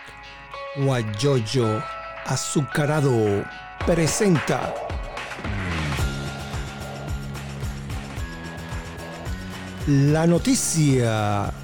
Guayoyo Azucarado presenta la noticia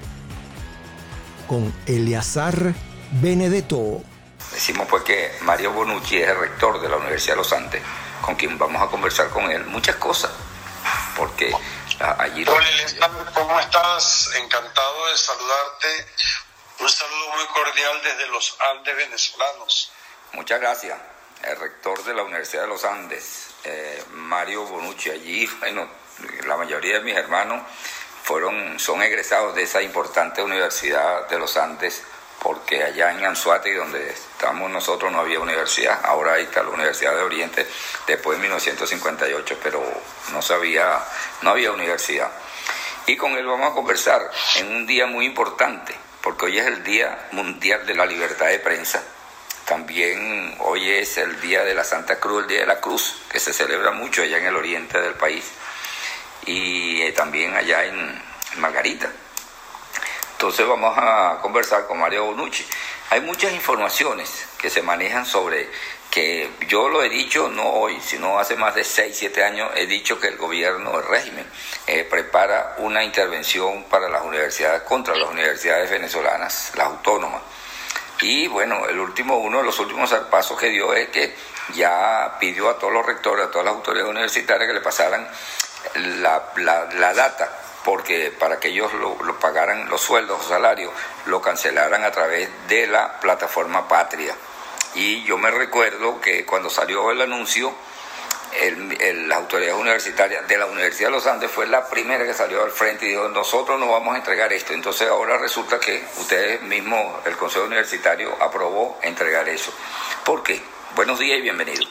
con Eleazar Benedetto. Decimos pues que Mario Bonucci es el rector de la Universidad de los Andes, con quien vamos a conversar con él muchas cosas, porque allí... Hola Eleazar, ¿cómo estás? Encantado de saludarte. Un saludo muy cordial desde los Andes venezolanos. Muchas gracias. El rector de la Universidad de los Andes, Mario Bonucci. Allí, bueno, la mayoría de mis hermanos son egresados de esa importante Universidad de los Andes, porque allá en Anzoátegui, donde estamos nosotros, no había universidad. Ahora ahí está la Universidad de Oriente, después de 1958, pero no había universidad. Y con él vamos a conversar en un día muy importante, porque hoy es el Día Mundial de la Libertad de Prensa. También hoy es el Día de la Santa Cruz, el Día de la Cruz, que se celebra mucho allá en el oriente del país, y también allá en Margarita. Entonces vamos a conversar con Mario Bonucci. Hay muchas informaciones que se manejan sobre que yo lo he dicho, no hoy, sino hace más de 6, 7 años, he dicho que el gobierno, el régimen, prepara una intervención para las universidades, contra las universidades venezolanas, las autónomas. Y bueno, uno de los últimos pasos que dio es que ya pidió a todos los rectores, a todas las autoridades universitarias que le pasaran la data, porque para que ellos lo pagaran los sueldos o salarios, lo cancelaran a través de la plataforma Patria. Y yo me recuerdo que cuando salió el anuncio, las autoridades universitarias de la Universidad de los Andes fue la primera que salió al frente y dijo: nosotros no vamos a entregar esto. Entonces ahora resulta que ustedes mismos, el Consejo Universitario, aprobó entregar eso. ¿Por qué? Buenos días y bienvenido.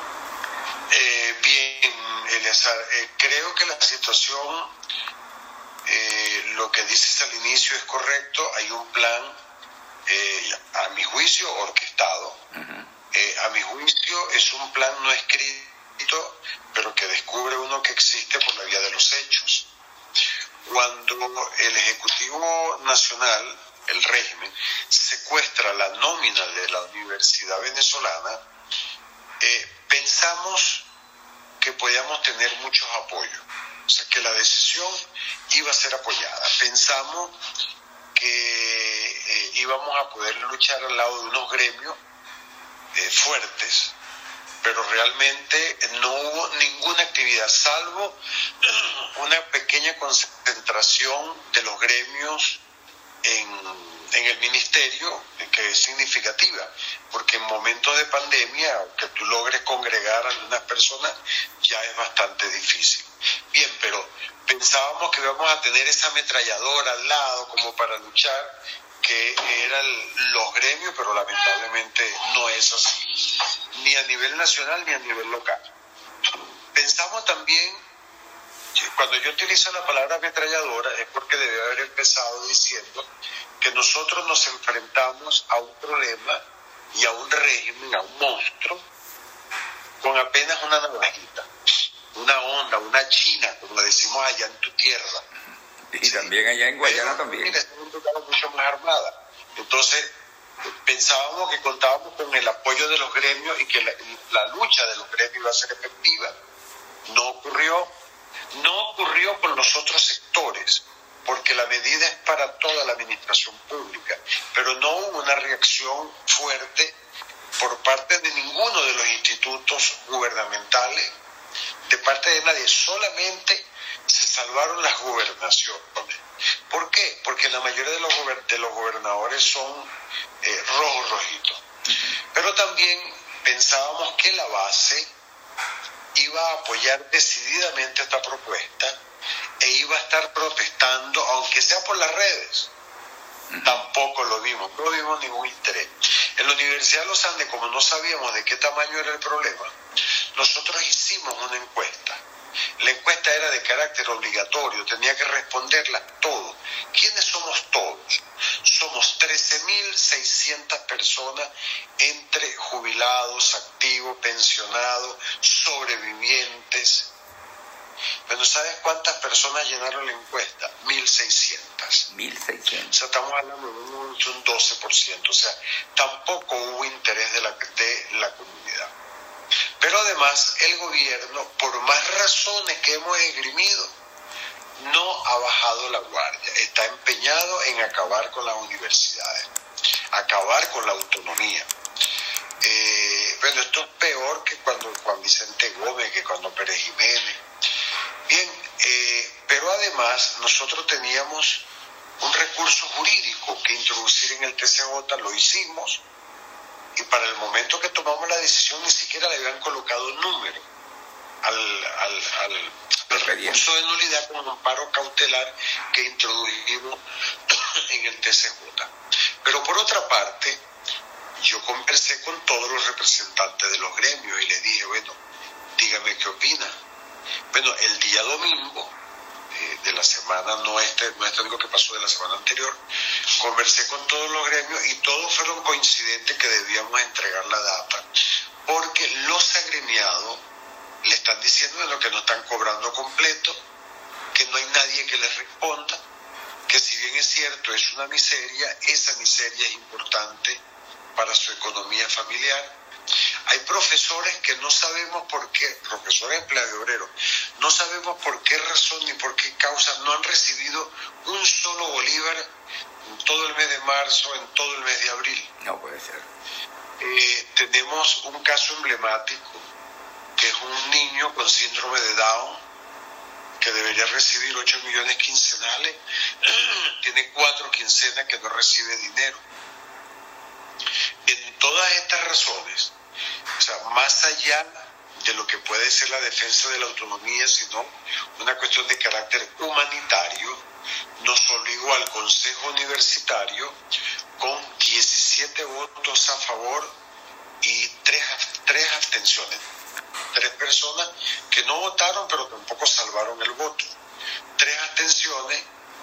Bien, Eleazar, creo que la situación, lo que dices al inicio es correcto. Hay un plan, a mi juicio, orquestado. A mi juicio es un plan no escrito, pero que descubre uno que existe por la vía de los hechos. Cuando el Ejecutivo Nacional, el régimen, secuestra la nómina de la Universidad Venezolana, pensamos que podíamos tener muchos apoyos, o sea, que la decisión iba a ser apoyada. Pensamos que íbamos a poder luchar al lado de unos gremios fuertes, pero realmente no hubo ninguna actividad, salvo una pequeña concentración de los gremios en el ministerio, que es significativa, porque en momentos de pandemia, que tú logres congregar a algunas personas, ya es bastante difícil. Bien, pero pensábamos que íbamos a tener esa ametralladora al lado como para luchar, que eran los gremios, pero lamentablemente no es así, ni a nivel nacional ni a nivel local. Pensamos también, cuando yo utilizo la palabra ametralladora, es porque debe haber empezado diciendo que nosotros nos enfrentamos a un problema y a un régimen, a un monstruo, con apenas una navajita, una onda, una china, como decimos allá en tu tierra. Y también allá en Guayana también. Mucho más armada. Entonces, pensábamos que contábamos con el apoyo de los gremios y que la lucha de los gremios iba a ser efectiva. No ocurrió con los otros sectores, porque la medida es para toda la administración pública, pero no hubo una reacción fuerte por parte de ninguno de los institutos gubernamentales, de parte de nadie. Solamente se salvaron las gobernaciones. ¿Por qué? Porque la mayoría de los gobernadores son rojitos. Pero también pensábamos que la base iba a apoyar decididamente esta propuesta e iba a estar protestando, aunque sea por las redes. Tampoco lo vimos, no vimos ningún interés. En la Universidad de los Andes, como no sabíamos de qué tamaño era el problema, nosotros hicimos una encuesta. La encuesta era de carácter obligatorio, tenía que responderla todos. ¿Quiénes somos todos? Somos 13.600 personas entre jubilados, activos, pensionados, sobrevivientes, Bueno, ¿sabes cuántas personas llenaron la encuesta? 1.600. 1.600. O sea, estamos hablando de un 12%. O sea, tampoco hubo interés de la comunidad. Pero además, el gobierno, por más razones que hemos esgrimido, no ha bajado la guardia. Está empeñado en acabar con las universidades, acabar con la autonomía. Bueno, esto es peor que cuando Juan Vicente Gómez, que cuando Pérez Jiménez. Bien, pero además nosotros teníamos un recurso jurídico que introducir en el TCJ, lo hicimos, y para el momento que tomamos la decisión ni siquiera le habían colocado número al recurso de nulidad con amparo cautelar que introdujimos en el TCJ. Pero por otra parte, yo conversé con todos los representantes de los gremios y les dije, bueno, dígame qué opina. Bueno, el día domingo de la semana, no este domingo que pasó, de la semana anterior, conversé con todos los gremios y todos fueron coincidentes que debíamos entregar la data, porque los agremiados le están diciendo, bueno, que no están cobrando completo, que no hay nadie que les responda, que si bien es cierto, es una miseria, esa miseria es importante para su economía familiar. Hay profesores que no sabemos por qué, profesores empleados y obreros, no sabemos por qué razón ni por qué causa no han recibido un solo bolívar en todo el mes de marzo, en todo el mes de abril. No puede ser. Tenemos un caso emblemático, que es un niño con síndrome de Down, que debería recibir 8 millones quincenales, tiene 4 quincenas que no recibe dinero. En todas estas razones, o sea, más allá de lo que puede ser la defensa de la autonomía, sino una cuestión de carácter humanitario, nos obligó al Consejo Universitario con 17 votos a favor y 3 abstenciones. 3 personas que no votaron, pero tampoco salvaron el voto. 3 abstenciones.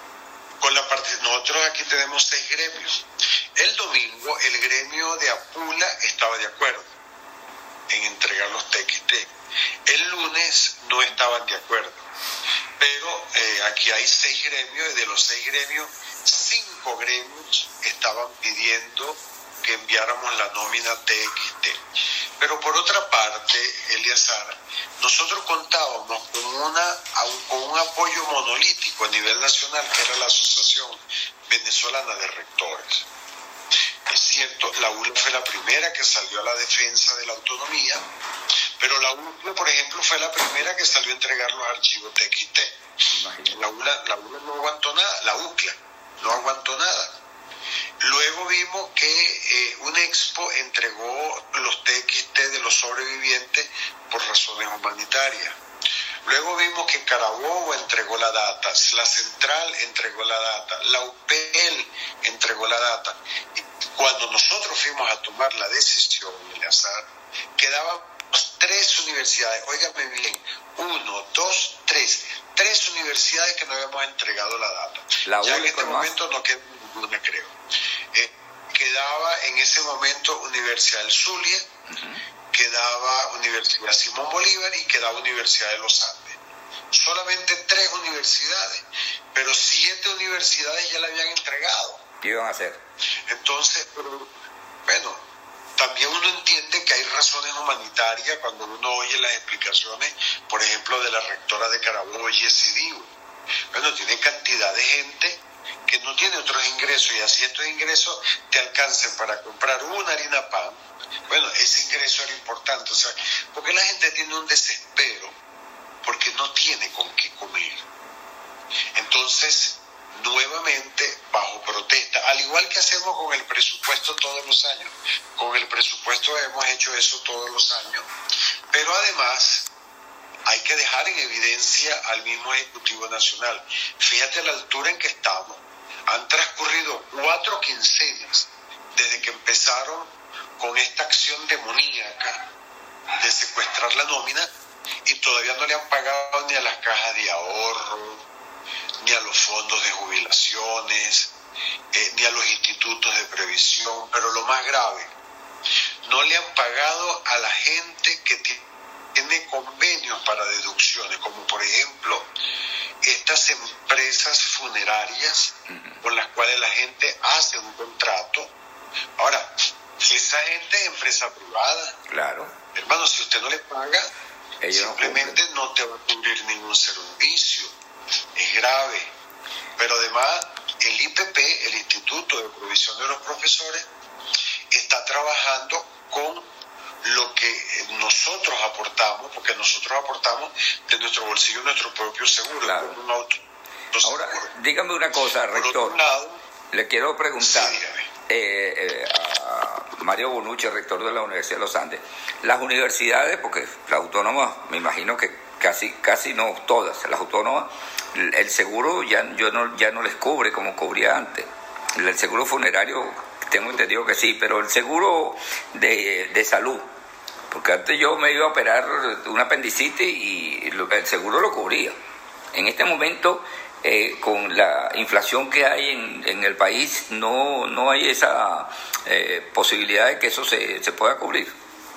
Nosotros aquí tenemos 6 gremios. El domingo el gremio de Apula estaba de acuerdo en entregar los TXT. El lunes no estaban de acuerdo. Pero aquí hay 6 gremios y de los 6 gremios, 5 gremios estaban pidiendo que enviáramos la nómina TXT. Pero por otra parte, Eleazar, nosotros contábamos con un apoyo monolítico a nivel nacional, que era la Asociación Venezolana de Rectores. Es cierto, la ULA fue la primera que salió a la defensa de la autonomía, pero la UCLA, por ejemplo, fue la primera que salió a entregar los archivos TXT. La ULA no aguantó nada, la UCLA no aguantó nada. Luego vimos que UNEXPO entregó los TXT de los sobrevivientes por razones humanitarias. Luego vimos que Carabobo entregó la data, la Central entregó la data, la UPL entregó la data. Y cuando nosotros fuimos a tomar la decisión, Eleazar, quedaban 3 universidades, óigame bien, 1, 2, 3, 3 universidades que no habíamos entregado la data. Ya en este momento no queda ninguna, creo. Quedaba en ese momento Universidad del Zulia, quedaba Universidad Simón Bolívar y quedaba Universidad de los Andes. Solamente 3 universidades, pero 7 universidades ya la habían entregado. ¿Qué iban a hacer? Entonces, bueno, también uno entiende que hay razones humanitarias cuando uno oye las explicaciones, por ejemplo, de la rectora de Carabobo, Jessie Digo. Bueno, tiene cantidad de gente que no tiene otros ingresos, y así estos ingresos te alcancen para comprar una harina pan. Bueno, ese ingreso era importante, o sea, porque la gente tiene un desespero porque no tiene con qué comer. Entonces, nuevamente, bajo protesta, al igual que hacemos con el presupuesto todos los años, con el presupuesto hemos hecho eso todos los años, pero además hay que dejar en evidencia al mismo Ejecutivo Nacional. Fíjate la altura en que estamos. Han transcurrido 4 quincenas desde que empezaron con esta acción demoníaca de secuestrar la nómina y todavía no le han pagado ni a las cajas de ahorro, ni a los fondos de jubilaciones, ni a los institutos de previsión. Pero lo más grave, no le han pagado a la gente que tiene tiene convenios para deducciones, como por ejemplo estas empresas funerarias con las cuales la gente hace un contrato. Ahora, esa gente es empresa privada. Claro. Hermano, si usted no le paga, ellos simplemente no te va a cubrir ningún servicio. Es grave. Pero además, el IPP, el Instituto de Provisión de los Profesores, está trabajando con lo que nosotros aportamos, porque nosotros aportamos de nuestro bolsillo nuestro propio seguro. Claro. Con un auto. Ahora, dígame una cosa, rector. Por otro lado, le quiero preguntar sí, a Mario Bonucci, rector de la Universidad de los Andes. Las universidades, porque las autónomas, me imagino que casi no todas, las autónomas, el seguro ya no les cubre como cubría antes. El seguro funerario, tengo entendido que sí, pero el seguro de salud, porque antes yo me iba a operar una apendicitis y el seguro lo cubría. En este momento, con la inflación que hay en el país, no hay esa posibilidad de que eso se pueda cubrir.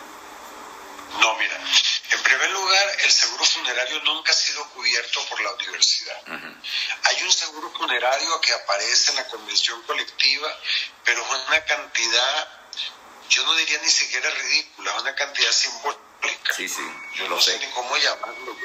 No, mira, en primer lugar, el seguro funerario nunca ha sido cubierto por la universidad. Hay un seguro funerario que aparece en la convención colectiva, pero es una cantidad, yo no diría ni siquiera ridícula, es una cantidad simbólica. Sí, yo no sé ni cómo llamarlo.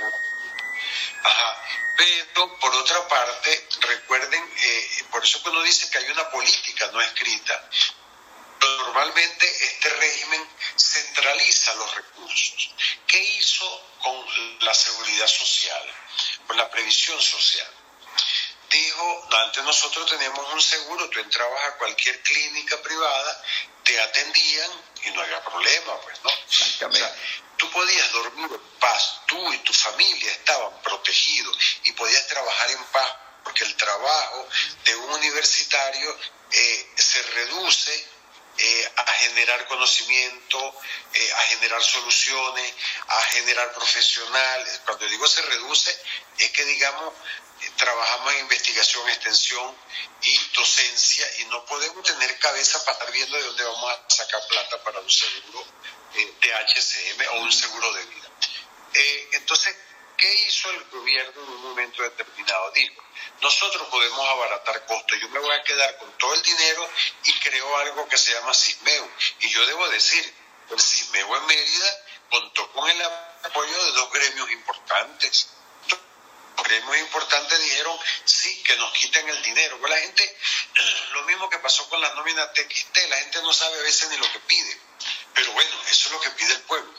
Ajá. Pero por otra parte, recuerden, por eso que uno dice que hay una política no escrita. Normalmente este régimen centraliza los recursos. ¿Qué hizo con la seguridad social, con la previsión social? Dijo, antes nosotros teníamos un seguro, tú entrabas a cualquier clínica privada, te atendían y no había problema, pues, ¿no? Exactamente. O sea, tú podías dormir en paz, tú y tu familia estaban protegidos y podías trabajar en paz, porque el trabajo de un universitario se reduce a generar conocimiento, a generar soluciones, a generar profesionales. Cuando digo se reduce, es que digamos, trabajamos en investigación, extensión y docencia y no podemos tener cabeza para estar viendo de dónde vamos a sacar plata para un seguro de HCM o un seguro de vida. Entonces, ¿qué hizo el gobierno en un momento determinado? Dijo, nosotros podemos abaratar costos, yo me voy a quedar con todo el dinero y creo algo que se llama CISMEU. Y yo debo decir, el CISMEU en Mérida contó con el apoyo de dos gremios importantes. Los gremios importantes dijeron, sí, que nos quiten el dinero. Pues la gente, lo mismo que pasó con la nómina TXT, la gente no sabe a veces ni lo que pide. Pero bueno, eso es lo que pide el pueblo.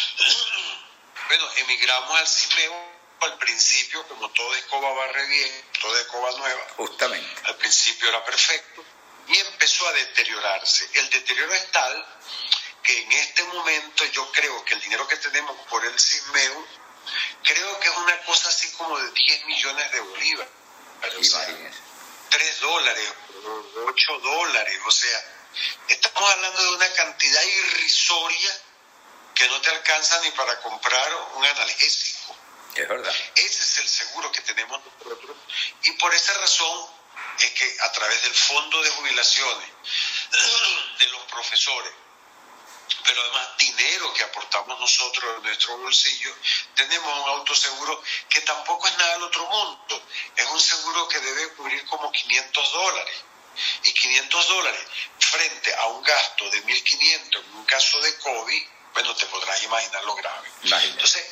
Bueno, emigramos al CISMEU al principio, como todo escoba barre bien, toda escoba nueva. Justamente. Al principio era perfecto y empezó a deteriorarse. El deterioro es tal que en este momento yo creo que el dinero que tenemos por el CISMEU, creo que es una cosa así como de 10 millones de bolívares. O sea, $3, $8, o sea, estamos hablando de una cantidad irrisoria que no te alcanza ni para comprar un analgésico. Es verdad. Ese es el seguro que tenemos nosotros y por esa razón es que a través del fondo de jubilaciones de los profesores, pero además dinero que aportamos nosotros en nuestro bolsillo, tenemos un autoseguro que tampoco es nada del otro mundo. Es un seguro que debe cubrir como $500. Y $500 frente a un gasto de 1.500 en un caso de COVID, bueno, te podrás imaginar lo grave. Imagínate. Entonces,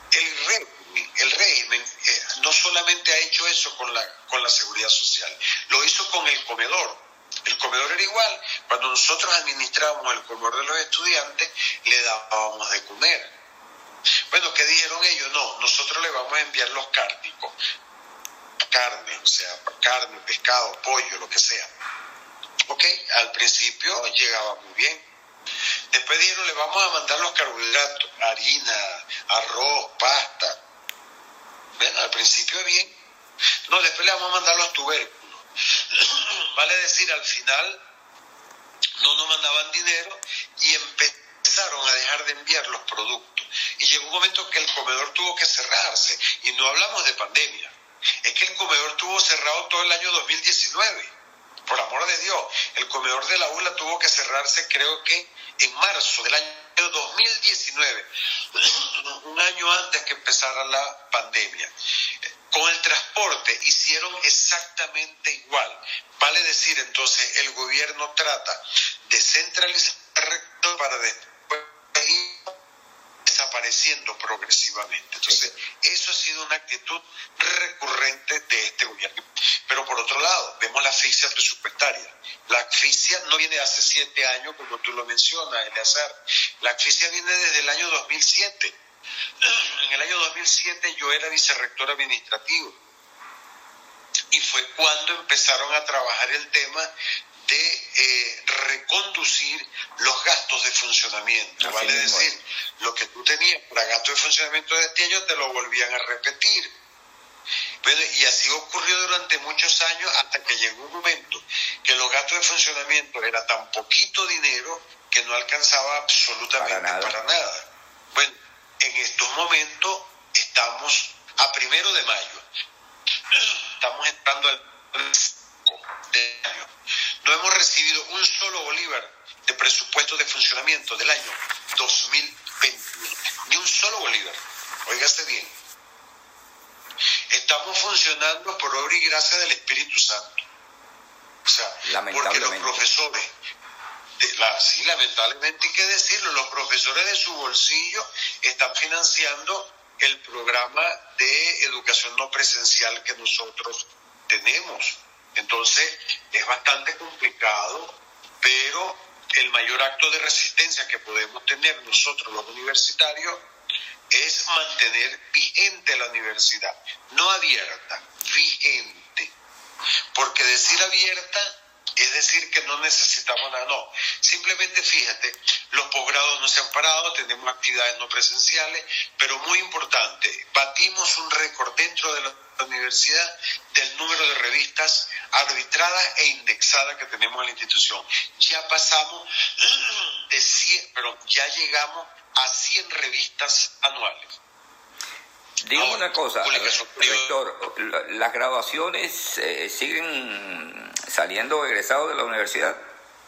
el régimen no solamente ha hecho eso con la seguridad social, lo hizo con el comedor. El comedor era igual. Cuando nosotros administrábamos el comedor de los estudiantes, le dábamos de comer. Bueno, ¿qué dijeron ellos? No, nosotros le vamos a enviar los cárnicos. Carne, o sea, carne, pescado, pollo, lo que sea. Ok, al principio llegaba muy bien. Después dijeron, le vamos a mandar los carbohidratos, harina, arroz, pasta. Bueno, al principio bien. No, después le vamos a mandar los tubérculos. Vale decir, al final no nos mandaban dinero y empezaron a dejar de enviar los productos. Y llegó un momento que el comedor tuvo que cerrarse. Y no hablamos de pandemia. Es que el comedor estuvo cerrado todo el año 2019. Por amor de Dios, el comedor de la ULA tuvo que cerrarse, creo que en marzo del año 2019, un año antes que empezara la pandemia. Con el transporte hicieron exactamente igual. Vale decir, entonces, el gobierno trata de centralizar recursos para después ir desapareciendo progresivamente. Entonces, eso ha sido una actitud recurrente de este gobierno. Pero por otro lado, vemos la asfixia presupuestaria. La asfixia no viene de hace 7 años, como tú lo mencionas, Eleazar. La asfixia viene desde el año 2007. En el año 2007 yo era vicerrector administrativo y fue cuando empezaron a trabajar el tema de reconducir los gastos de funcionamiento. Vale decir, lo que tú tenías para gastos de funcionamiento de este año te lo volvían a repetir. Bueno, y así ocurrió durante muchos años hasta que llegó un momento que los gastos de funcionamiento era tan poquito dinero que no alcanzaba absolutamente para nada. Bueno, en estos momentos estamos a 1 de mayo. Estamos entrando al de año. No hemos recibido un solo bolívar de presupuesto de funcionamiento del año 2021. Ni un solo bolívar. Óigase bien. Estamos funcionando por obra y gracia del Espíritu Santo. O sea, porque los profesores, sí, lamentablemente hay que decirlo, los profesores de su bolsillo están financiando el programa de educación no presencial que nosotros tenemos. Entonces, es bastante complicado, pero el mayor acto de resistencia que podemos tener nosotros los universitarios es mantener vigente la universidad, no abierta, vigente. Porque decir abierta es decir que no necesitamos nada, no. Simplemente fíjate, los posgrados no se han parado, tenemos actividades no presenciales, pero muy importante, batimos un récord dentro de la universidad del número de revistas arbitradas e indexadas que tenemos en la institución. Ya pasamos de 100, pero ya llegamos a 100 revistas anuales. Dígame una cosa, rector, ¿las graduaciones siguen saliendo egresados de la universidad?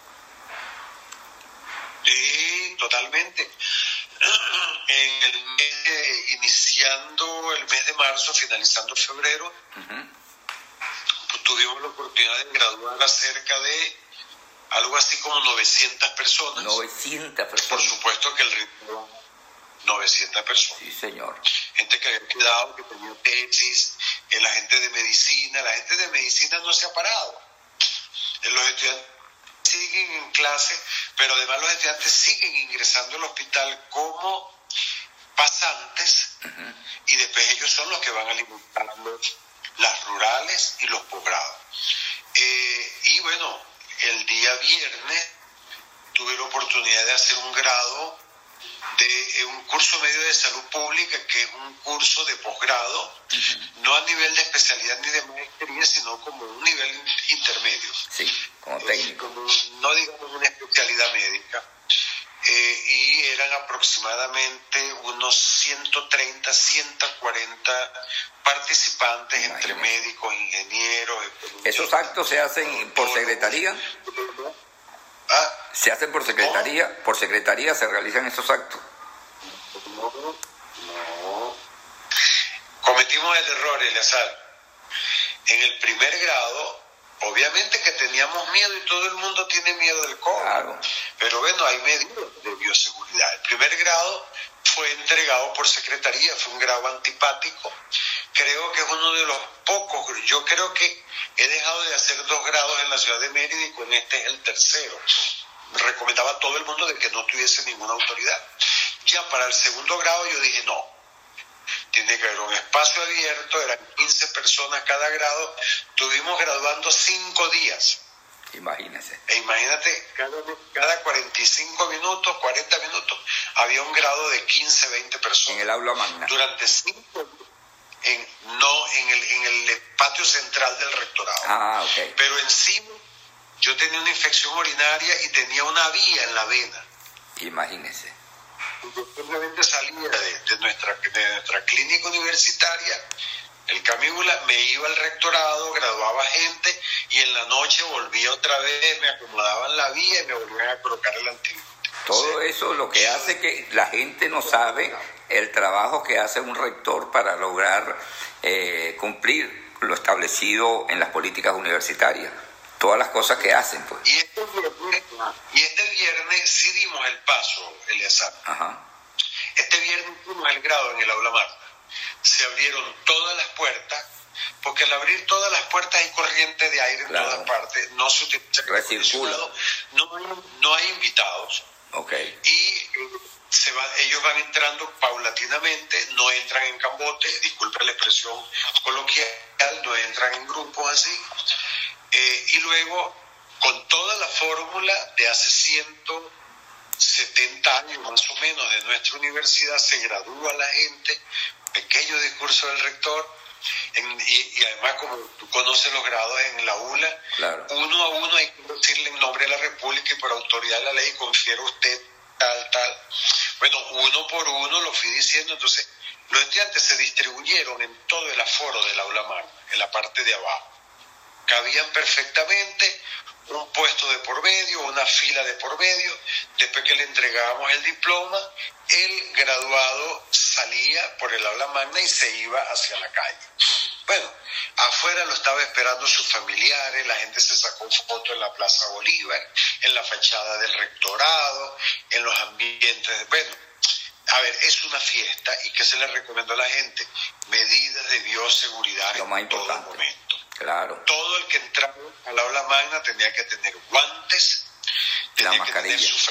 Sí, totalmente. En el mes iniciando el mes de marzo, finalizando febrero, pues tuvimos la oportunidad de graduar a cerca de algo así como 900 personas. 900 personas. Por supuesto que el ritmo 900 personas. Sí, señor. Gente que había quedado, que tenía tesis, la gente de medicina no se ha parado. Los estudiantes siguen en clase, pero además los estudiantes siguen ingresando al hospital como pasantes y después ellos son los que van a alimentar las rurales y los posgrados. Y bueno, el día viernes tuve la oportunidad de hacer un grado de un curso medio de salud pública, que es un curso de posgrado, no a nivel de especialidad ni de maestría, sino como un nivel intermedio. Sí, como técnico. No digamos una especialidad médica. Y eran aproximadamente unos 130, 140 participantes, entre médicos, ingenieros. ¿Esos actos se hacen por secretaría? ¿Se hacen por secretaría? ¿No? ¿Por secretaría se realizan esos actos? No. Cometimos el error, Eleazar. En el primer grado, obviamente que teníamos miedo y todo el mundo tiene miedo del COVID. Claro. Pero bueno, hay medidas de bioseguridad. El primer grado fue entregado por secretaría, fue un grado antipático. Creo que es uno de los pocos. Yo creo que he dejado de hacer 2 grados en la ciudad de Mérida y con este es el tercero. Recomendaba a todo el mundo de que no tuviese ninguna autoridad. Ya para el segundo grado yo dije no, tiene que haber un espacio abierto, eran 15 personas cada grado, estuvimos graduando 5 días. Imagínese. E imagínate, cada 45 minutos, 40 minutos, había un grado de 15, 20 personas. En el aula magna. Durante 5 días, en el patio central del rectorado. Ah, ok. Pero encima yo tenía una infección urinaria y tenía una vía en la vena. Imagínese. Yo simplemente salía de nuestra clínica universitaria, el Camíbula, me iba al rectorado, graduaba gente y en la noche volvía otra vez, me acomodaban la vía y me volvían a colocar el antibiótico. Todo eso lo que hace que la gente no sabe el trabajo que hace un rector para lograr cumplir lo establecido en las políticas universitarias. Todas las cosas que hacen, pues. Y este viernes sí dimos el paso, Eleazar. Ajá. Este viernes dimos el grado en el aula magna. Se abrieron todas las puertas, porque al abrir todas las puertas hay corriente de aire en todas partes, no se utiliza aire acondicionado, no hay invitados. Okay. Y ellos van entrando paulatinamente, no entran en cambote, disculpe la expresión coloquial, no entran en grupos así. Y luego, con toda la fórmula de hace 170 años más o menos de nuestra universidad, se gradúa la gente, pequeño discurso del rector, y además como tú conoces los grados en la ULA, claro, uno a uno hay que decirle en nombre de la República y por autoridad de la ley confiere usted tal. Bueno, uno por uno lo fui diciendo. Entonces los estudiantes se distribuyeron en todo el aforo del aula magna, en la parte de abajo. Cabían perfectamente, un puesto de por medio, una fila de por medio. Después que le entregábamos el diploma, el graduado salía por el aula magna y se iba hacia la calle. Bueno, afuera lo estaba esperando sus familiares, la gente se sacó fotos en la Plaza Bolívar, en la fachada del rectorado, en los ambientes. Bueno, a ver, es una fiesta. ¿Y qué se le recomendó a la gente? Medidas de bioseguridad en todo momento. Claro. Todo el que entraba al aula magna tenía que tener guantes, tenía que tener su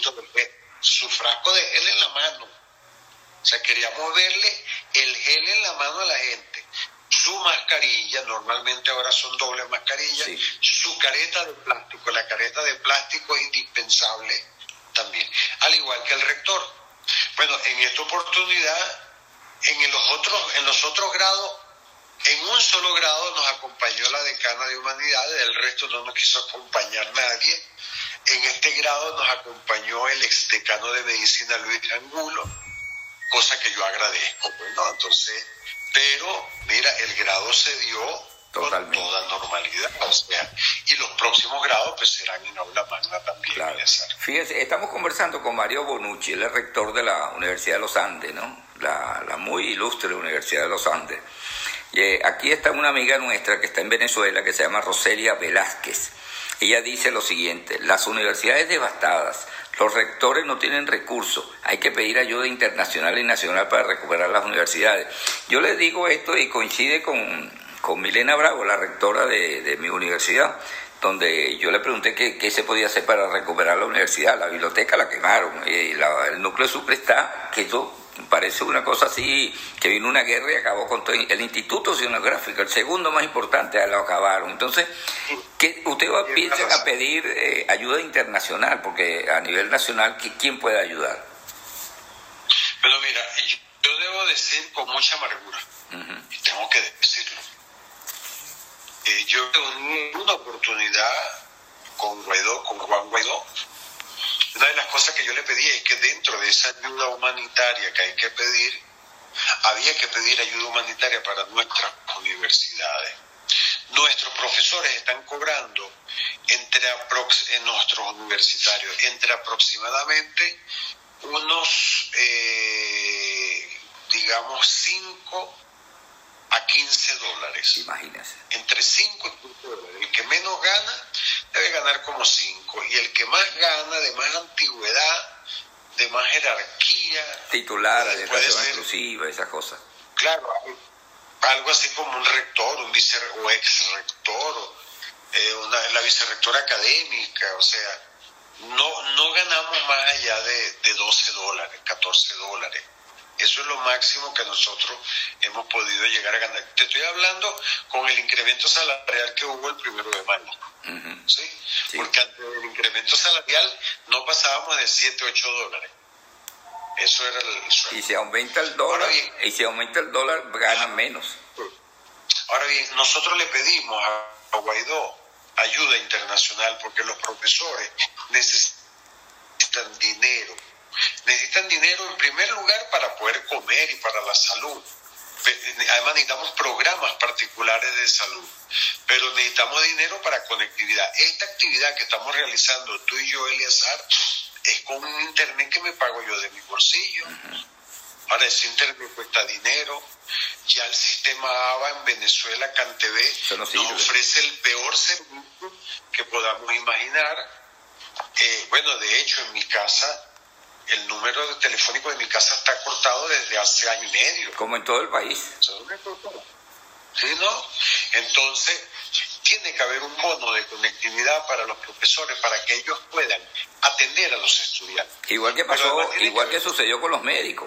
frasco de gel en la mano. O sea, queríamos verle el gel en la mano a la gente. Su mascarilla, normalmente ahora son dobles mascarillas, sí. Su careta de plástico. La careta de plástico es indispensable también, al igual que el rector. Bueno, en esta oportunidad, en los otros grados, en un solo grado nos acompañó la decana de Humanidades, el resto no nos quiso acompañar nadie. En este grado nos acompañó el exdecano de Medicina, Luis Angulo, cosa que yo agradezco. Bueno, entonces, pero mira, el grado se dio totalmente con toda normalidad, o sea, y los próximos grados pues serán en aula magna también. Claro. Fíjese, estamos conversando con Mario Bonucci, él es rector de la Universidad de los Andes, ¿no? La muy ilustre Universidad de los Andes. Aquí está una amiga nuestra que está en Venezuela, que se llama Roselia Velázquez. Ella dice lo siguiente: las universidades devastadas, los rectores no tienen recursos, hay que pedir ayuda internacional y nacional para recuperar las universidades. Yo les digo esto y coincide con Milena Bravo, la rectora de mi universidad, donde yo le pregunté qué se podía hacer para recuperar la universidad. La biblioteca la quemaron, el núcleo de Sucre está, que eso parece una cosa así, que vino una guerra y acabó con todo. El Instituto Oceanográfico, el segundo más importante, lo acabaron. Entonces, ¿ustedes piensan a pedir ayuda internacional? Porque a nivel nacional, ¿quién puede ayudar? Pero mira, yo debo decir con mucha amargura, y tengo que decirlo, yo reuní una oportunidad con Juan Guaidó. Una de las cosas que yo le pedí es que dentro de esa ayuda humanitaria que hay que pedir, había que pedir ayuda humanitaria para nuestras universidades. Nuestros profesores están cobrando en nuestros universitarios entre aproximadamente unos, digamos, 5 a 15 dólares. Imagínese. Entre 5 y 15 dólares. El que menos gana debe ganar como 5. Y el que más gana, de más antigüedad, de más jerarquía. Titular, de educación exclusiva, esas cosas. Claro, algo así como un rector, un vice o ex rector, la vicerrectora académica. O sea, no ganamos más allá de 12 dólares, 14 dólares. Eso es lo máximo que nosotros hemos podido llegar a ganar. Te estoy hablando con el incremento salarial que hubo el 1 de mayo. ¿Sí? Sí. Porque antes del incremento salarial no pasábamos de 7, 8 dólares. Eso era el sueldo. Y si aumenta el dólar, ganan menos. Ahora bien, nosotros le pedimos a Guaidó ayuda internacional porque los profesores necesitan dinero. Necesitan dinero en primer lugar para poder comer y para la salud. Además necesitamos programas particulares de salud, pero necesitamos dinero para conectividad. Esta actividad que estamos realizando tú y yo, Eleazar, es con un internet que me pago yo de mi bolsillo. Ahora, ese internet cuesta dinero. Ya el sistema ABA en Venezuela, CanTV, nos ofrece el peor servicio que podamos imaginar. Bueno, de hecho, en mi casa, el número telefónico de mi casa está cortado desde hace año y medio. Como en todo el país. ¿Sí, no? Entonces, tiene que haber un bono de conectividad para los profesores para que ellos puedan atender a los estudiantes. Igual que pasó, igual que sucedió con los médicos.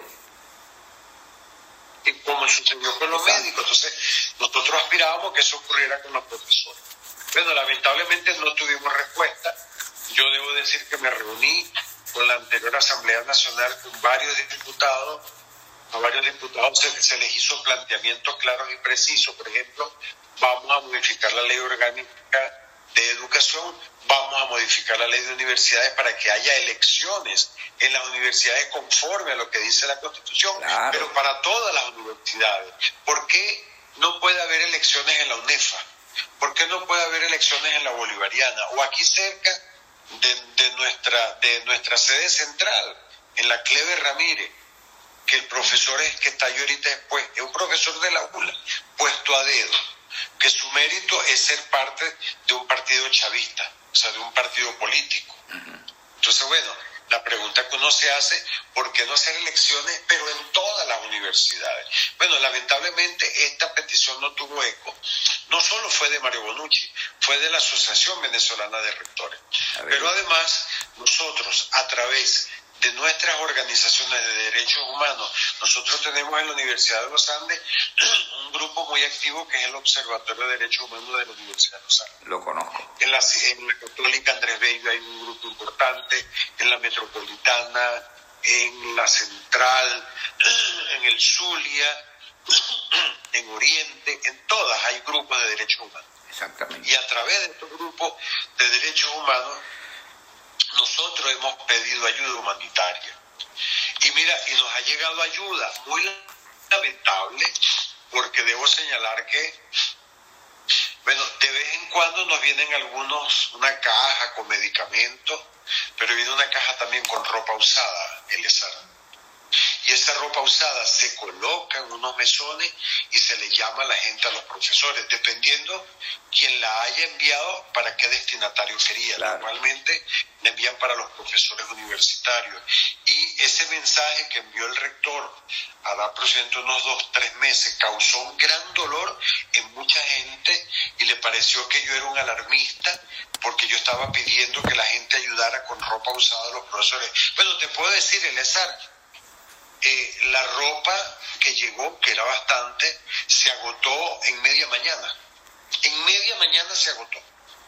Y como sucedió con los médicos. Entonces, nosotros aspirábamos que eso ocurriera con los profesores. Bueno, lamentablemente no tuvimos respuesta. Yo debo decir que me reuní con la anterior Asamblea Nacional con varios diputados. A varios diputados se les hizo planteamientos claros y precisos. Por ejemplo, vamos a modificar la ley orgánica de educación, vamos a modificar la ley de universidades para que haya elecciones en las universidades conforme a lo que dice la Constitución, claro, pero para todas las universidades. ¿Por qué no puede haber elecciones en la UNEFA? ¿Por qué no puede haber elecciones en la Bolivariana? O aquí cerca de nuestra sede central, en la Clever Ramírez, que el profesor que está ahí ahorita después, es un profesor de la ULA, puesto a dedo, que su mérito es ser parte de un partido chavista, o sea, de un partido político. Entonces, bueno, la pregunta que uno se hace, ¿por qué no hacer elecciones, pero en todas las universidades? Bueno, lamentablemente esta petición no tuvo eco. No solo fue de Mario Bonucci, fue de la Asociación Venezolana de Rectores. Pero además, nosotros, a través de nuestras organizaciones de derechos humanos, nosotros tenemos en la Universidad de los Andes un grupo muy activo que es el Observatorio de Derechos Humanos de la Universidad de los Andes. Lo conozco. En la Católica Andrés Bello hay un grupo importante, en la Metropolitana, en la Central, en el Zulia, en Oriente, en todas hay grupos de derechos humanos. Exactamente. Y a través de estos grupos de derechos humanos, nosotros hemos pedido ayuda humanitaria. Y mira, y nos ha llegado ayuda muy lamentable, porque debo señalar que, bueno, de vez en cuando nos vienen una caja con medicamentos, pero viene una caja también con ropa usada, Eleazar. Y esa ropa usada se coloca en unos mesones y se le llama a la gente, a los profesores, dependiendo quién la haya enviado, para qué destinatario quería. Claro. Normalmente le envían para los profesores universitarios. Y ese mensaje que envió el rector a aproximadamente unos 2-3 meses causó un gran dolor en mucha gente y le pareció que yo era un alarmista porque yo estaba pidiendo que la gente ayudara con ropa usada a los profesores. Bueno, te puedo decir, Eleazar, la ropa que llegó, que era bastante, se agotó en media mañana. En media mañana se agotó.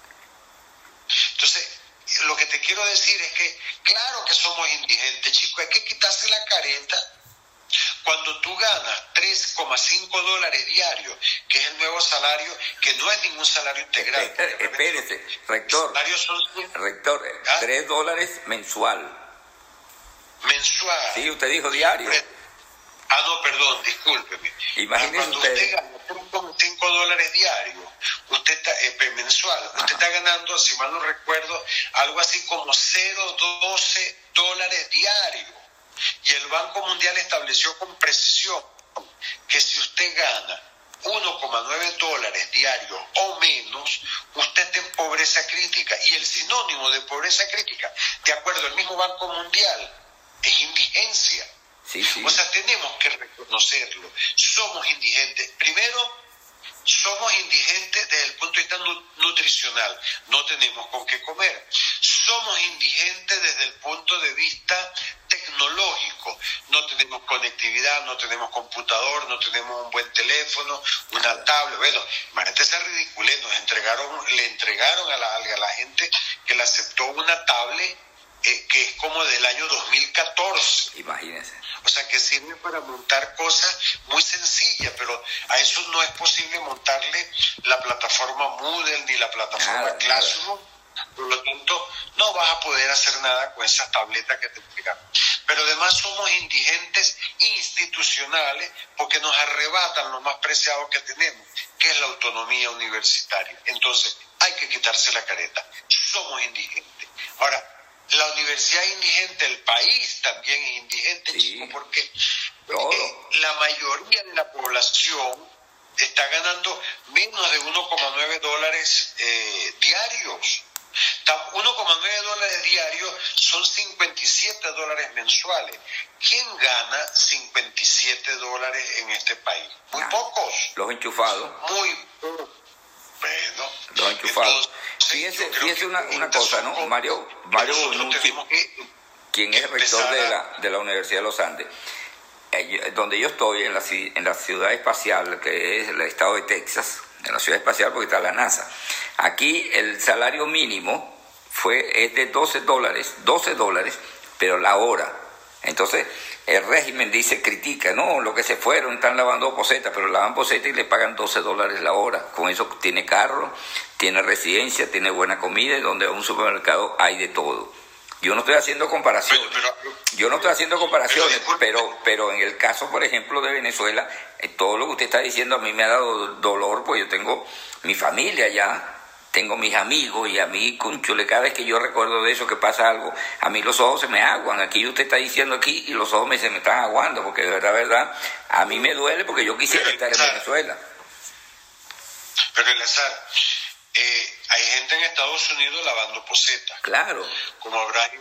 Entonces, lo que te quiero decir es que, claro que somos indigentes, chicos, hay que quitarse la careta. Cuando tú ganas $3,5 diarios, que es el nuevo salario, que no es ningún salario integral. Espérese, rector. Rector, $3 mensual. Mensual. Sí, usted dijo diario. No, perdón, discúlpeme. Imagínese cuando usted gana $3,5 diarios, usted está, mensual, usted está ganando, si mal no recuerdo, algo así como $0,12 diarios. Y el Banco Mundial estableció con precisión que si usted gana $1,9 diarios o menos, usted está en pobreza crítica. Y el sinónimo de pobreza crítica, de acuerdo al mismo Banco Mundial, es indigencia. Sí, sí. O sea, tenemos que reconocerlo. Somos indigentes. Primero, somos indigentes desde el punto de vista nutricional. No tenemos con qué comer. Somos indigentes desde el punto de vista tecnológico. No tenemos conectividad, no tenemos computador, no tenemos un buen teléfono, una tablet. Bueno, imagínate esa ridiculez. Le entregaron a la gente que le aceptó una tablet que es como del año 2014. Imagínense. O sea, que sirve para montar cosas muy sencillas, pero a eso no es posible montarle la plataforma Moodle ni la plataforma Classroom. Por lo tanto, no vas a poder hacer nada con esas tabletas que te entregan. Pero además somos indigentes institucionales porque nos arrebatan lo más preciado que tenemos, que es la autonomía universitaria. Entonces, hay que quitarse la careta. Somos indigentes. Ahora, la universidad es indigente, el país también es indigente, Sí. chico, porque Todo. la mayoría de la población está ganando menos de $1,9 diarios. 1,9 diarios son $57 mensuales. ¿Quién gana $57 en este país? Muy Nada. pocos. Los enchufados. Muy pocos. Bueno, Los enchufados. entonces, Fíjese yo creo que una cosa, ¿no? Mario nosotros Bonucci, tenemos que quien es el rector de la Universidad de los Andes, donde yo estoy, en la ciudad espacial, que es el estado de Texas, en la ciudad espacial porque está la NASA. Aquí el salario mínimo es de $12, pero la hora. Entonces, el régimen critica, no, lo que se fueron están lavando posetas, pero lavan posetas y le pagan $12 la hora. Con eso tiene carro, tiene residencia, tiene buena comida, y donde a un supermercado hay de todo. Yo no estoy haciendo comparaciones, pero en el caso, por ejemplo, de Venezuela, todo lo que usted está diciendo a mí me ha dado dolor, pues yo tengo mi familia allá, tengo mis amigos, y a mí, cónchale, cada vez que yo recuerdo de eso, que pasa algo, a mí los ojos se me aguan. Aquí usted está diciendo aquí y los ojos se me están aguando, porque de verdad, a mí me duele porque yo quisiera estar en Venezuela. Pero Eleazar, hay gente en Estados Unidos lavando posetas. Claro. Como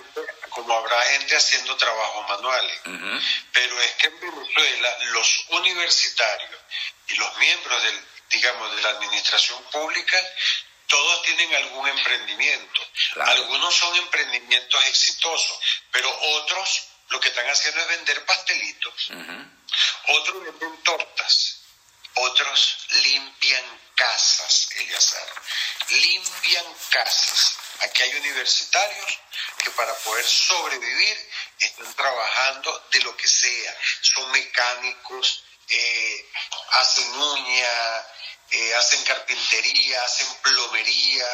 habrá gente haciendo trabajos manuales. Uh-huh. Pero es que en Venezuela los universitarios y los miembros de la administración pública, todos tienen algún emprendimiento. Claro. Algunos son emprendimientos exitosos, pero otros lo que están haciendo es vender pastelitos. Uh-huh. Otros venden tortas. Otros limpian casas, Eleazar. Limpian casas. Aquí hay universitarios que para poder sobrevivir están trabajando de lo que sea. Son mecánicos, hacen uñas, hacen carpintería, hacen plomería.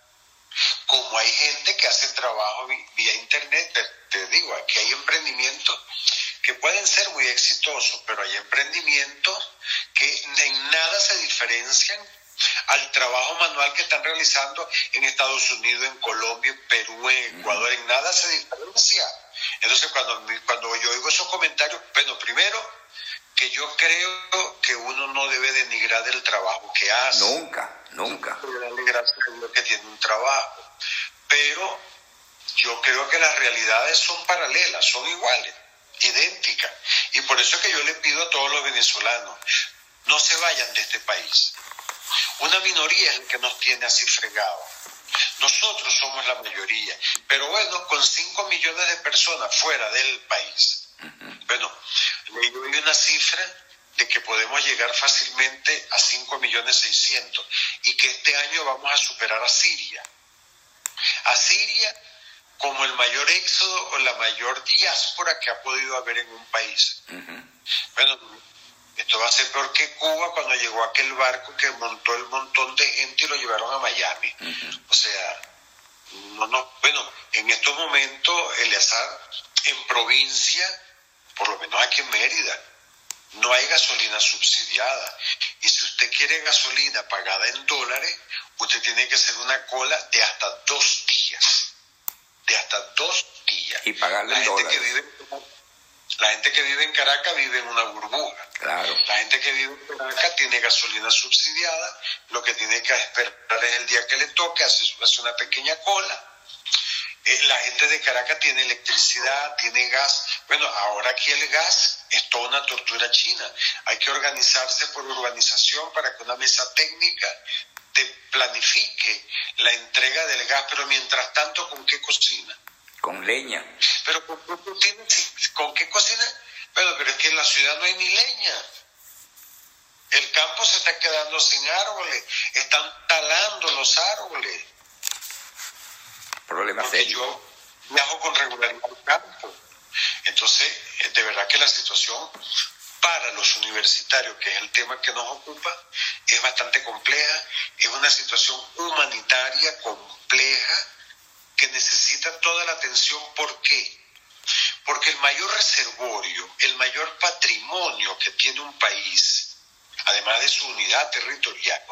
Como hay gente que hace trabajo vía internet, te digo, aquí hay emprendimientos que pueden ser muy exitosos, pero hay emprendimientos que en nada se diferencian al trabajo manual que están realizando en Estados Unidos, en Colombia, en Perú, en Ecuador, en nada se diferencia. Entonces, cuando yo oigo esos comentarios, bueno, primero, que yo creo que uno no debe denigrar el trabajo que hace. Nunca. Debe darle gracias a Dios que tiene un trabajo. Pero yo creo que las realidades son paralelas, son iguales, idénticas. Y por eso es que yo le pido a todos los venezolanos, no se vayan de este país. Una minoría es la que nos tiene así fregados. Nosotros somos la mayoría. Pero bueno, con 5 millones de personas fuera del país, bueno, le doy una cifra de que podemos llegar fácilmente a 5.600.000 y que este año vamos a superar a Siria. A Siria como el mayor éxodo o la mayor diáspora que ha podido haber en un país. Uh-huh. Bueno, esto va a ser peor que Cuba cuando llegó aquel barco que montó el montón de gente y lo llevaron a Miami. Uh-huh. O sea, bueno, en estos momentos, Eleazar, en provincia, por lo menos aquí en Mérida, no hay gasolina subsidiada. Y si usted quiere gasolina pagada en dólares, usted tiene que hacer una cola de hasta 2 días. De hasta 2 días. Y pagarle en dólares. La gente que vive en Caracas vive en una burbuja. Claro. La gente que vive en Caracas tiene gasolina subsidiada, lo que tiene que esperar es el día que le toque, hace una pequeña cola. La gente de Caracas tiene electricidad, tiene gas. Bueno, ahora aquí el gas es toda una tortura china. Hay que organizarse por urbanización para que una mesa técnica te planifique la entrega del gas, pero mientras tanto, ¿con qué cocina? Con leña. ¿Pero con qué cocina? Bueno, pero es que en la ciudad no hay ni leña. El campo se está quedando sin árboles, están talando los árboles. Problema porque serio. Yo viajo con regularidad al campo. Entonces, de verdad que la situación para los universitarios, que es el tema que nos ocupa, es bastante compleja. Es una situación humanitaria compleja que necesita toda la atención. ¿Por qué? Porque el mayor reservorio, el mayor patrimonio que tiene un país, además de su unidad territorial,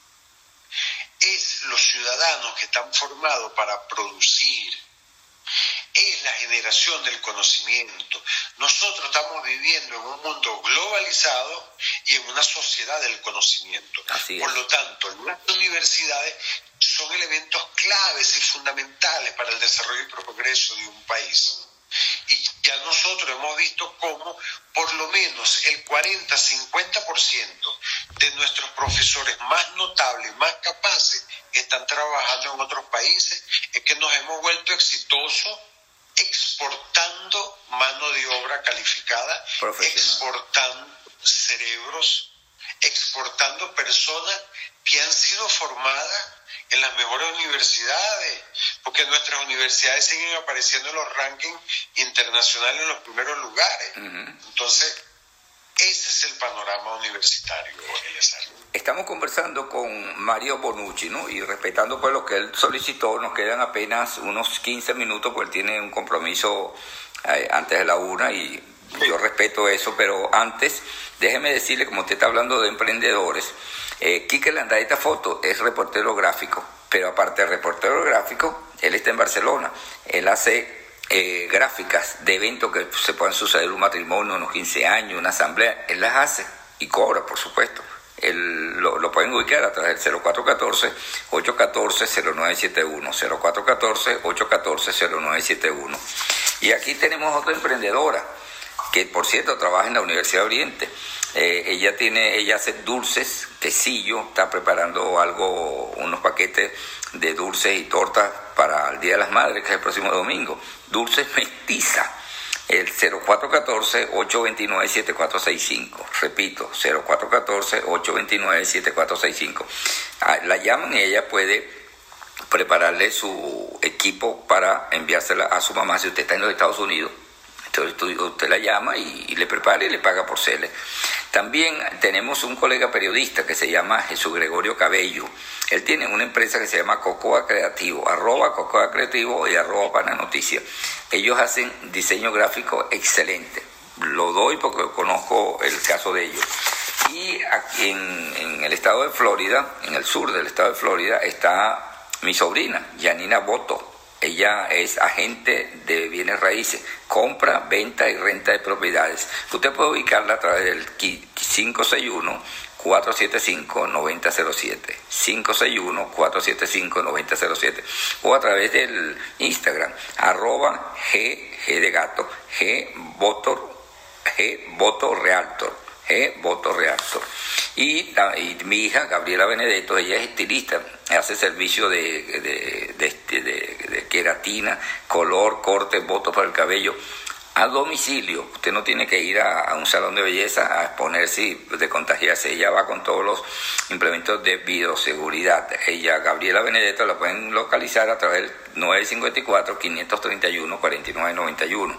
es los ciudadanos que están formados para producir es la generación del conocimiento. Nosotros estamos viviendo en un mundo globalizado y en una sociedad del conocimiento. Por lo tanto, las universidades son elementos claves y fundamentales para el desarrollo y progreso de un país. Y ya nosotros hemos visto cómo por lo menos el 40-50% de nuestros profesores más notables, más capaces, están trabajando en otros países. Es que nos hemos vuelto exitosos exportando mano de obra calificada, exportando cerebros, exportando personas que han sido formadas en las mejores universidades, porque nuestras universidades siguen apareciendo en los rankings internacionales en los primeros lugares. Entonces, ese es el panorama universitario, Eleazar. Estamos conversando con Mario Bonucci, ¿no? Y respetando pues lo que él solicitó, nos quedan apenas unos 15 minutos, porque él tiene un compromiso antes de la 1 y yo respeto eso, pero antes, déjeme decirle, como usted está hablando de emprendedores, Quique Landaeta Foto es reportero gráfico, pero aparte de reportero gráfico, él está en Barcelona. Él hace gráficas de eventos que se puedan suceder, un matrimonio, unos 15 años, una asamblea. Él las hace y cobra, por supuesto. Lo pueden ubicar a través del 0414-814-0971, 0414-814-0971. Y aquí tenemos otra emprendedora, que por cierto trabaja en la Universidad de Oriente. Ella hace dulces, quesillo, está preparando unos paquetes de dulces y tortas para el Día de las Madres, que es el próximo domingo. Dulces Mestiza, el 0414-829-7465. Repito, 0414-829-7465. La llaman y ella puede prepararle su equipo para enviársela a su mamá si usted está en los Estados Unidos. Entonces usted la llama y le prepara y le paga por cele. También tenemos un colega periodista que se llama Jesús Gregorio Cabello. Él tiene una empresa que se llama Cocoa Creativo, @Cocoa Creativo y @Pananoticia. Ellos hacen diseño gráfico excelente. Lo doy porque conozco el caso de ellos. Y aquí en el estado de Florida, en el sur del estado de Florida, está mi sobrina, Yanina Boto. Ella es agente de bienes raíces, compra, venta y renta de propiedades. Usted puede ubicarla a través del 561-475-9007, 561-475-9007, o a través del Instagram, @G de gato, Voto Realtor. Y mi hija, Gabriela Benedetto, ella es estilista, hace servicio de queratina, color, corte, botos para el cabello, a domicilio. Usted no tiene que ir a un salón de belleza a exponerse y de contagiarse. Ella va con todos los implementos de bioseguridad. Gabriela Benedetto, la pueden localizar a través del 954-531-4991.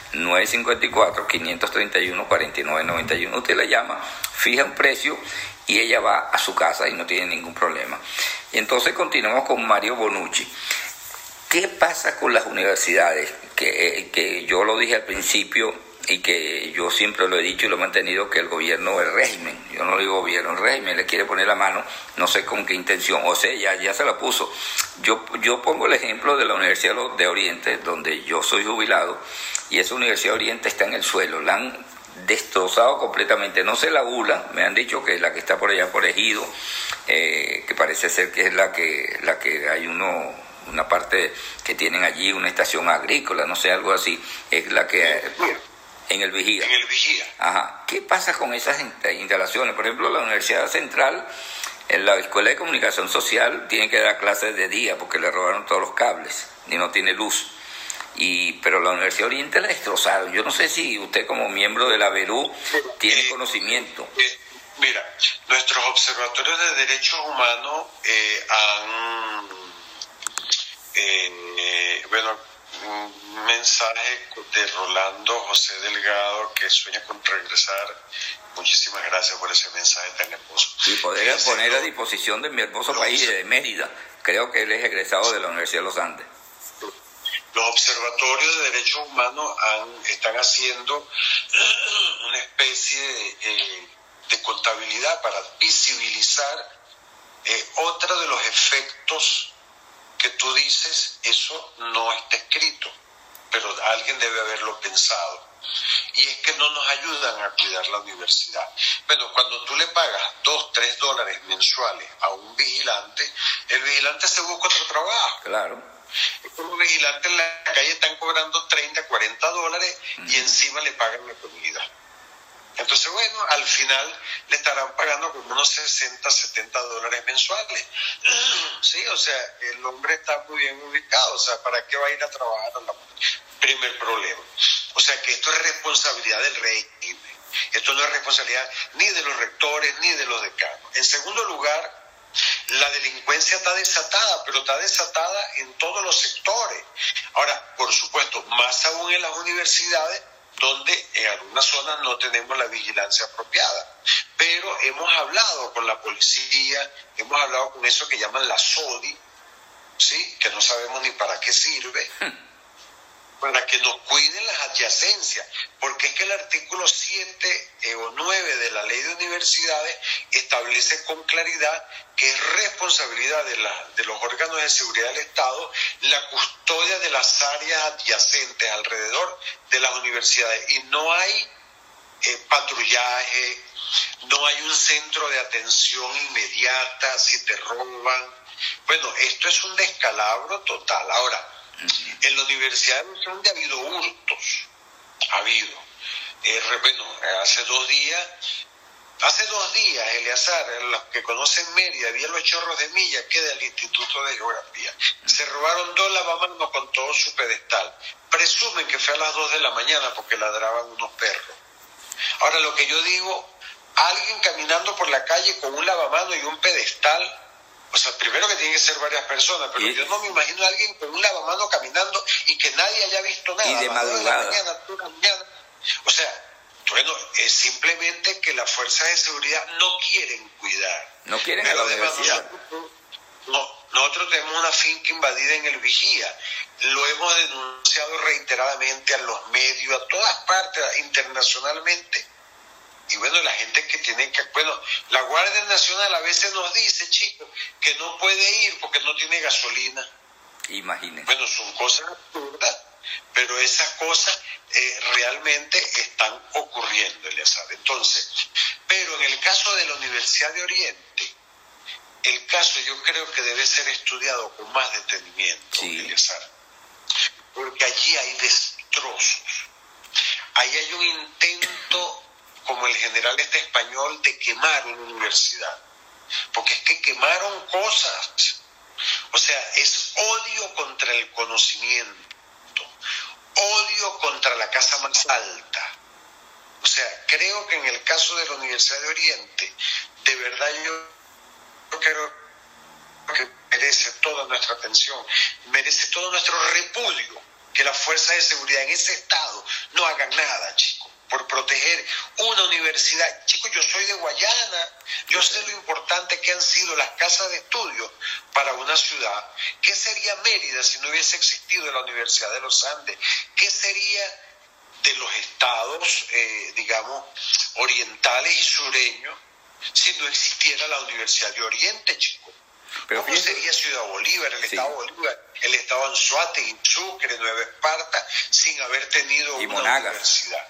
954-531-4991. Usted la llama, fija un precio y ella va a su casa y no tiene ningún problema. Y entonces continuamos con Mario Bonucci. ¿Qué pasa con las universidades? Que yo lo dije al principio y que yo siempre lo he dicho y lo he mantenido, que el gobierno, el régimen, yo no digo gobierno, el régimen le quiere poner la mano, no sé con qué intención, o sea, ya se la puso. Yo pongo el ejemplo de la Universidad de Oriente, donde yo soy jubilado, y esa Universidad de Oriente está en el suelo, la han destrozado completamente. No sé la ULA, me han dicho que es la que está por allá por Ejido, que parece ser que es la que hay una parte que tienen allí, una estación agrícola, no sé, algo así, es la que... En el Vigía. Ajá. ¿Qué pasa con esas instalaciones? Por ejemplo, la Universidad Central, en la Escuela de Comunicación Social, tiene que dar clases de día porque le robaron todos los cables y no tiene luz. Pero la Universidad Oriente la destrozaron. Yo no sé si usted, como miembro de la Verú, tiene conocimiento. Mira, nuestros observatorios de derechos humanos un mensaje de Rolando José Delgado, que sueña con regresar. Muchísimas gracias por ese mensaje tan hermoso. Y poder poner a disposición de mi hermoso país, de Mérida. Creo que él es egresado de la Universidad de los Andes. Los observatorios de derechos humanos están haciendo una especie de contabilidad para visibilizar otro de los efectos que tú dices. Eso no está escrito, pero alguien debe haberlo pensado. Y es que no nos ayudan a cuidar la universidad. Bueno, cuando tú le pagas $2-3 mensuales a un vigilante, el vigilante se busca otro trabajo. Claro. Los vigilantes en la calle están cobrando $30-40 y encima le pagan la comida. Entonces, bueno, al final le estarán pagando como unos $60-70 mensuales. Sí, o sea, el hombre está muy bien ubicado. O sea, ¿para qué va a ir a trabajar a la... Primer problema. O sea, que esto es responsabilidad del régimen. Esto no es responsabilidad ni de los rectores ni de los decanos. En segundo lugar, la delincuencia está desatada, pero está desatada en todos los sectores. Ahora, por supuesto, más aún en las universidades, donde en algunas zonas no tenemos la vigilancia apropiada. Pero hemos hablado con la policía, hemos hablado con eso que llaman la SODI, ¿sí? Que no sabemos ni para qué sirve, para que nos cuiden las adyacencias, porque es que el artículo 7 o 9 de la Ley de Universidades establece con claridad que es responsabilidad de los órganos de seguridad del Estado la custodia de las áreas adyacentes alrededor de las universidades, y no hay patrullaje, no hay un centro de atención inmediata si te roban. Bueno, esto es un descalabro total. Ahora, en la Universidad de Los Andes ha habido hurtos, bueno, hace 2 días, Eleazar, los que conocen Mérida, había los Chorros de Milla, que del Instituto de Geografía. Se robaron 2 lavamanos con todo su pedestal. Presumen que fue a las 2 de la mañana porque ladraban unos perros. Ahora, lo que yo digo, alguien caminando por la calle con un lavamano y un pedestal, o sea, primero que tiene que ser varias personas, pero yo no me imagino a alguien con un lavamano caminando y que nadie haya visto nada. Y de madrugada. Toda la mañana. O sea, bueno, es simplemente que las fuerzas de seguridad no quieren cuidar. No quieren a la universidad. Nosotros tenemos una finca invadida en el Vigía. Lo hemos denunciado reiteradamente a los medios, a todas partes, internacionalmente. Y bueno, la gente que tiene que... Bueno, la Guardia Nacional a veces nos dice, chicos, que no puede ir porque no tiene gasolina. Imagínense. Bueno, son cosas absurdas, pero esas cosas realmente están ocurriendo, Eleazar. Entonces, pero en el caso de la Universidad de Oriente, el caso yo creo que debe ser estudiado con más detenimiento, sí, Eleazar. Porque allí hay destrozos. Ahí hay un intento, como el general español, de quemar una universidad. Porque es que quemaron cosas. O sea, es odio contra el conocimiento, odio contra la casa más alta. O sea, creo que en el caso de la Universidad de Oriente, de verdad yo creo que merece toda nuestra atención, merece todo nuestro repudio, que las fuerzas de seguridad en ese estado no hagan nada, chicos, por proteger una universidad. Chicos, yo soy de Guayana, yo sé lo importante que han sido las casas de estudio para una ciudad. ¿Qué sería Mérida si no hubiese existido la Universidad de los Andes? ¿Qué sería de los estados, digamos, orientales y sureños si no existiera la Universidad de Oriente, chicos? ¿Cómo sería Ciudad Bolívar, el estado Bolívar, el estado Anzoátegui, Sucre, Nueva Esparta, sin haber tenido una universidad?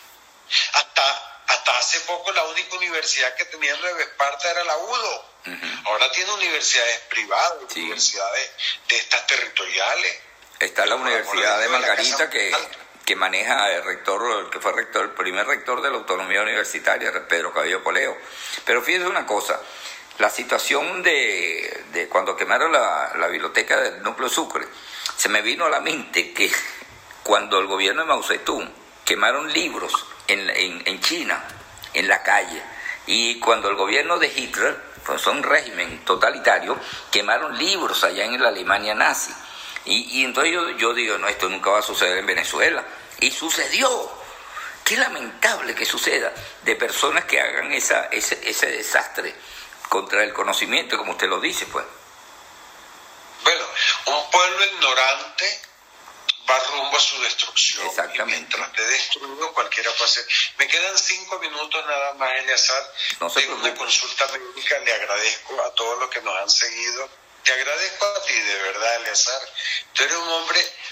Hasta hace poco la única universidad que tenía en Nueva Esparta era la UDO. Ahora tiene universidades privadas, universidades de estas territoriales. Está la Universidad de Margarita que maneja el rector, el que fue rector, el primer rector de la autonomía universitaria, Pedro Cabello Poleo. Pero fíjense una cosa, la situación de cuando quemaron la biblioteca del núcleo Sucre, se me vino a la mente que cuando el gobierno de Mao Zedong quemaron libros en China, en la calle, y cuando el gobierno de Hitler, pues un régimen totalitario, quemaron libros allá en la Alemania nazi. Y entonces yo digo, no, esto nunca va a suceder en Venezuela. Y sucedió. Qué lamentable que suceda de personas que hagan ese desastre contra el conocimiento, como usted lo dice, pues. Bueno, un pueblo ignorante va rumbo a su destrucción. Exactamente. Y mientras te destruyo, cualquiera puede hacer. Me quedan 5 minutos nada más, Eleazar. No se Tengo una consulta médica. Le agradezco a todos los que nos han seguido. Te agradezco a ti, de verdad, Eleazar. Tú eres un hombre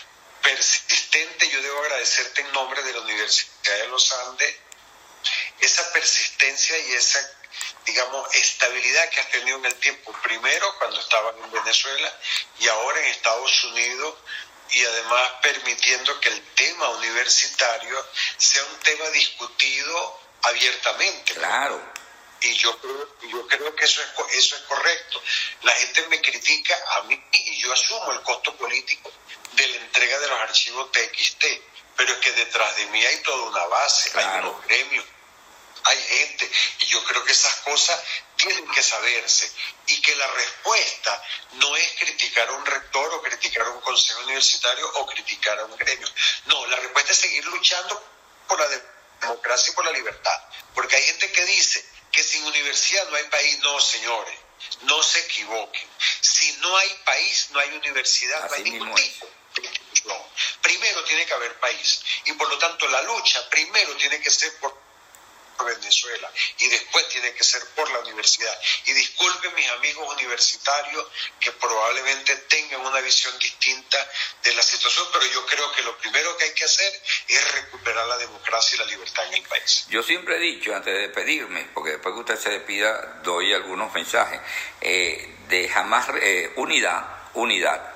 persistente. Yo debo agradecerte en nombre de la Universidad de los Andes esa persistencia y esa, digamos, estabilidad que has tenido en el tiempo. Primero cuando estaban en Venezuela y ahora en Estados Unidos, y además permitiendo que el tema universitario sea un tema discutido abiertamente. Claro. Y yo creo que eso es correcto. La gente me critica a mí y yo asumo el costo político de la entrega de los archivos TXT, pero es que detrás de mí hay toda una base, claro. Hay unos gremios, hay gente, y yo creo que esas cosas tienen que saberse, y que la respuesta no es criticar a un rector o criticar a un consejo universitario o criticar a un gremio. No, la respuesta es seguir luchando por la democracia y por la libertad, porque hay gente que dice que sin universidad no hay país. No, señores, no se equivoquen. Si no hay país, no hay universidad, así no hay ningún tipo de institución. Primero tiene que haber país, y por lo tanto la lucha primero tiene que ser por Venezuela y después tiene que ser por la universidad. Y disculpen mis amigos universitarios que probablemente tengan una visión distinta de la situación, pero yo creo que lo primero que hay que hacer es recuperar la democracia y la libertad en el país. Yo siempre he dicho, antes de despedirme, porque después que usted se despida doy algunos mensajes, de jamás unidad,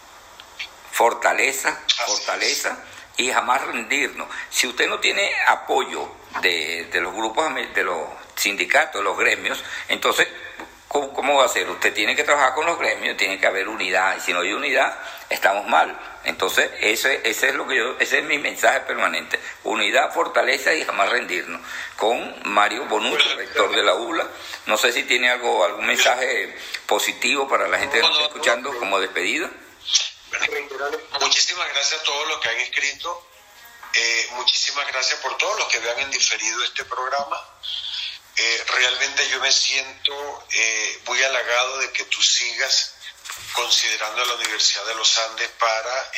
fortaleza y jamás rendirnos. Si usted no tiene apoyo de los grupos, de los sindicatos, de los gremios, entonces, ¿cómo va a ser? Usted tiene que trabajar con los gremios, tiene que haber unidad, y si no hay unidad, estamos mal. Entonces, ese es mi mensaje permanente: unidad, fortaleza y jamás rendirnos. Con Mario Bonucci, rector de la ULA. No sé si tiene algún mensaje positivo para la gente que nos está escuchando como despedida. Muchísimas gracias a todos los que han escrito, muchísimas gracias por todos los que vean en diferido este programa. Realmente yo me siento muy halagado de que tú sigas considerando a la Universidad de los Andes para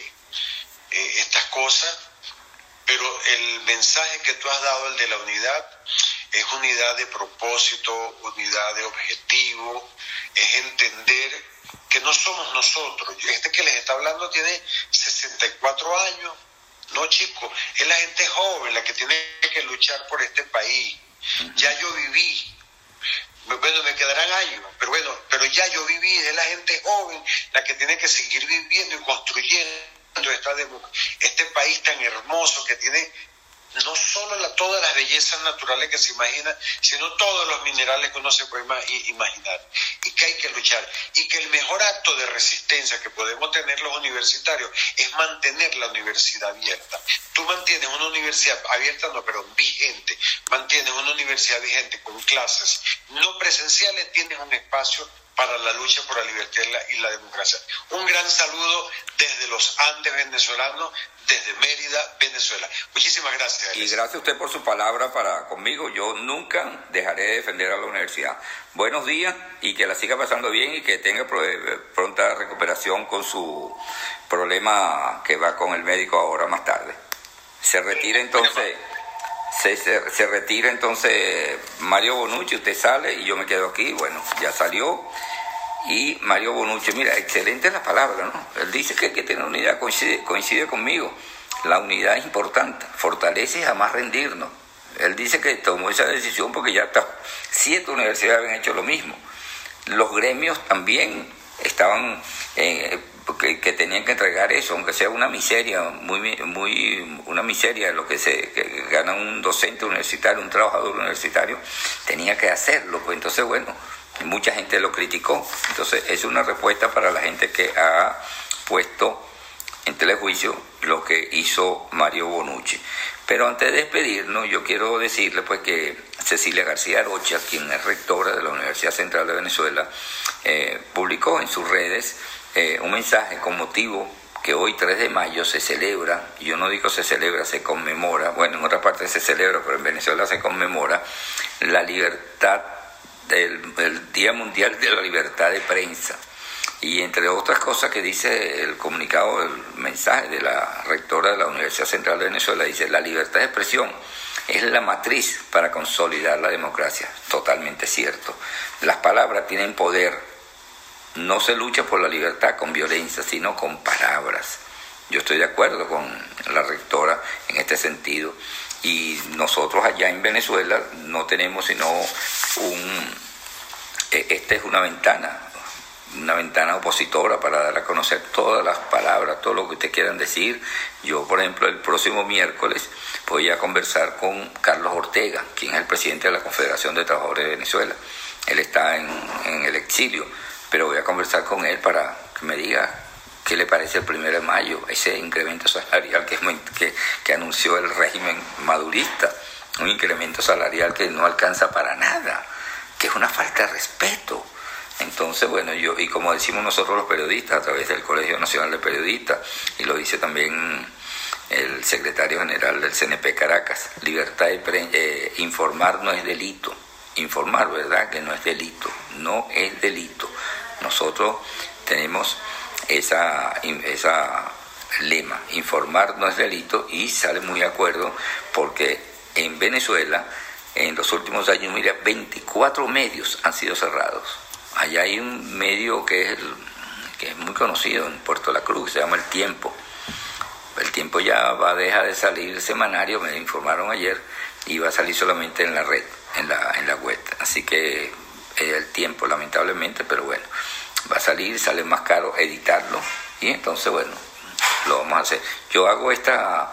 estas cosas, pero el mensaje que tú has dado, el de la unidad, es unidad de propósito, unidad de objetivo, es entender que no somos nosotros. Este que les está hablando tiene 64 años. No, chicos, es la gente joven la que tiene que luchar por este país. Ya yo viví. Bueno, me quedarán años, pero ya yo viví. Es la gente joven la que tiene que seguir viviendo y construyendo este país tan hermoso que tiene no solo todas las bellezas naturales que se imaginan, sino todos los minerales que uno se puede imaginar, y que hay que luchar, y que el mejor acto de resistencia que podemos tener los universitarios es mantener la universidad abierta. Tú mantienes una universidad abierta, no, pero vigente, mantienes una universidad vigente con clases no presenciales, tienes un espacio para la lucha por la libertad y la democracia. Un gran saludo desde los Andes venezolanos, desde Mérida, Venezuela. Muchísimas gracias. Y gracias a usted por su palabra para conmigo. Yo nunca dejaré de defender a la universidad. Buenos días y que la siga pasando bien y que tenga pronta recuperación con su problema que va con el médico ahora más tarde. Se retira entonces... Se retira entonces Mario Bonucci, usted sale y yo me quedo aquí. Bueno, ya salió. Y Mario Bonucci, mira, excelente la palabra, ¿no? Él dice que hay que tener unidad, coincide conmigo. La unidad es importante, fortalece y jamás rendirnos. Él dice que tomó esa decisión porque ya 7 universidades habían hecho lo mismo. Los gremios también estaban... que tenían que entregar eso, aunque sea una miseria, una miseria lo que gana un docente universitario, un trabajador universitario, tenía que hacerlo. Pues entonces, bueno, mucha gente lo criticó. Entonces, es una respuesta para la gente que ha puesto en telejuicio lo que hizo Mario Bonucci. Pero antes de despedirnos, yo quiero decirle pues que Cecilia García Arocha, quien es rectora de la Universidad Central de Venezuela, publicó en sus redes un mensaje con motivo que hoy 3 de mayo se celebra, yo no digo se celebra, se conmemora, bueno, en otra parte se celebra, pero en Venezuela se conmemora la libertad, el Día Mundial de la Libertad de Prensa. Y entre otras cosas que dice el comunicado, el mensaje de la rectora de la Universidad Central de Venezuela, dice: la libertad de expresión es la matriz para consolidar la democracia. Totalmente cierto. Las palabras tienen poder. No se lucha por la libertad con violencia, sino con palabras. Yo estoy de acuerdo con la rectora en este sentido. Y nosotros allá en Venezuela no tenemos sino esta es una ventana opositora para dar a conocer todas las palabras, todo lo que ustedes quieran decir. Yo, por ejemplo, el próximo miércoles voy a conversar con Carlos Ortega, quien es el presidente de la Confederación de Trabajadores de Venezuela. Él está en el exilio, pero voy a conversar con él para que me diga qué le parece el 1 de mayo, ese incremento salarial que anunció el régimen madurista, un incremento salarial que no alcanza para nada, que es una falta de respeto. Entonces, bueno, y como decimos nosotros los periodistas a través del Colegio Nacional de Periodistas, y lo dice también el secretario general del CNP Caracas, libertad de informar no es delito. Informar, ¿verdad? Que no es delito, no es delito. Nosotros tenemos esa lema, informar no es delito, y sale muy de acuerdo porque en Venezuela en los últimos años, mira, 24 medios han sido cerrados. Allá hay un medio que es muy conocido en Puerto La Cruz, que se llama El Tiempo. El Tiempo ya va a dejar de salir semanario, me informaron ayer, y va a salir solamente en la red, en la web. Así que El Tiempo, lamentablemente, pero bueno, va a salir, sale más caro editarlo, y entonces, bueno, lo vamos a hacer. Yo hago esta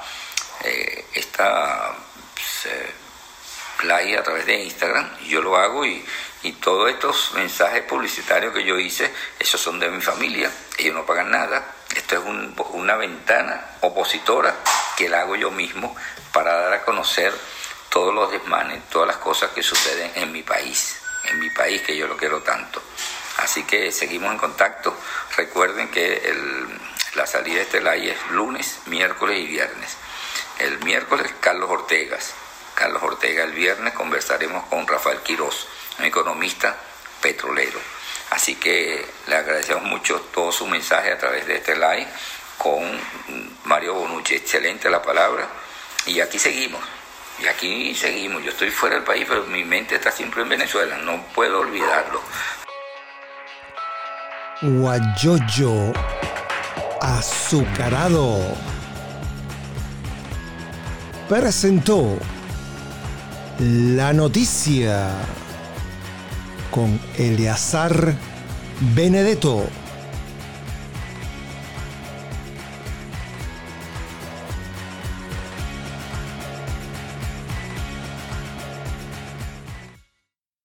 live a través de Instagram, y yo lo hago, y todos estos mensajes publicitarios que yo hice, esos son de mi familia, ellos no pagan nada. Esto es una ventana opositora que la hago yo mismo para dar a conocer todos los desmanes, todas las cosas que suceden en mi país que yo lo quiero tanto. Así que seguimos en contacto. Recuerden que la salida de este live es lunes, miércoles y viernes. El miércoles Carlos Ortega, el viernes conversaremos con Rafael Quiroz, un economista petrolero. Así que le agradecemos mucho todo su mensaje a través de este live con Mario Bonucci. Excelente la palabra. Y aquí seguimos. Yo estoy fuera del país, pero mi mente está siempre en Venezuela. No puedo olvidarlo. Guayoyo azucarado presentó la noticia con Eleazar Benedetto.